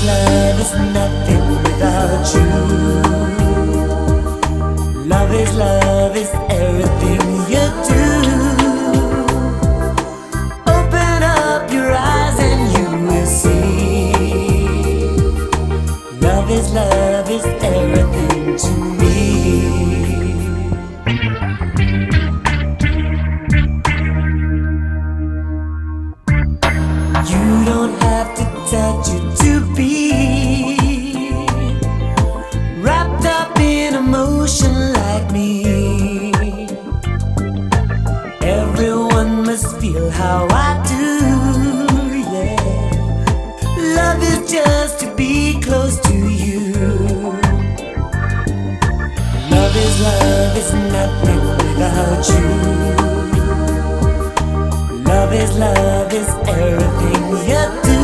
love is nothing without you. Love is everything you do. Open up your eyes and you will see. Love is everything to me. You don't have to touch it to be wrapped up in emotion like me. Everyone must feel how I do, yeah. Love is just to be close to you. Love is nothing without you. Love is everything you do.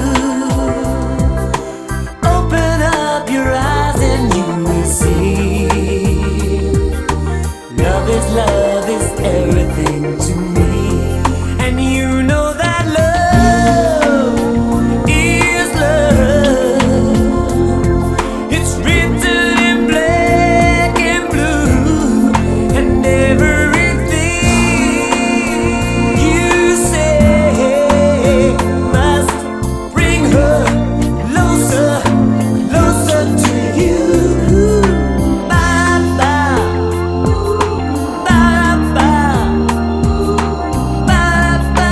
Open up your eyes and you will see. Love is everything to me. And you know that love is love. It's written in black and blue. And everything you say must bring her closer, closer to you. Ba-ba, ba-ba, ba-ba.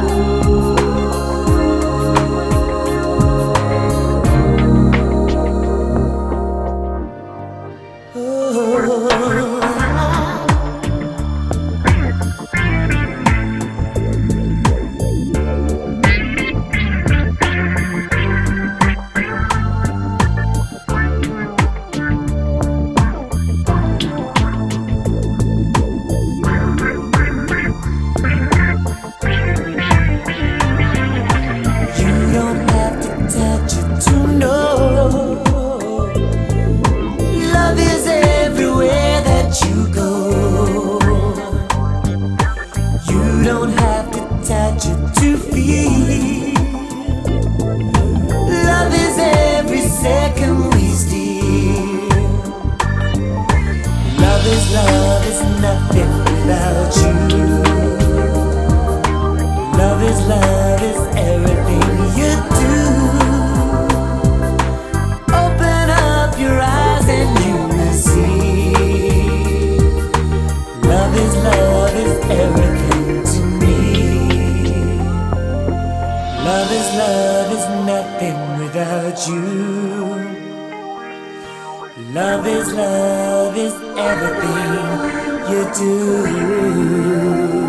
You don't have to touch it to know. Love is everywhere that you go. You don't have to touch it to feel. Love is every second we steal. Love is nothing without you. Love is everything you do. Open up your eyes and you will see. Love is everything to me. Love is nothing without you. Love is everything you do.